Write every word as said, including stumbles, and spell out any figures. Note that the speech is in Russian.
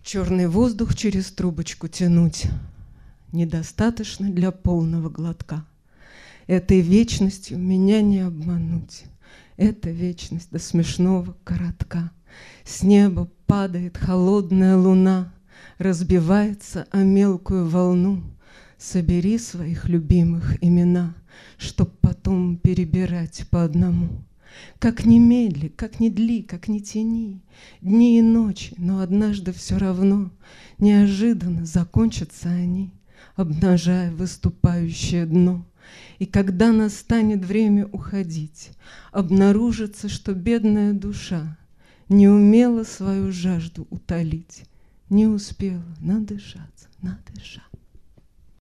Черный воздух через трубочку тянуть недостаточно для полного глотка. Этой вечностью меня не обмануть. Эта вечность до смешного коротка. С неба падает холодная луна, разбивается о мелкую волну. Собери своих любимых имена, чтоб потом перебирать по одному. Как ни медли, как ни дли, как ни тяни дни и ночи, но однажды все равно неожиданно закончатся они, обнажая выступающее дно. И когда настанет время уходить, обнаружится, что бедная душа не умела свою жажду утолить, не успела надышаться, надышать.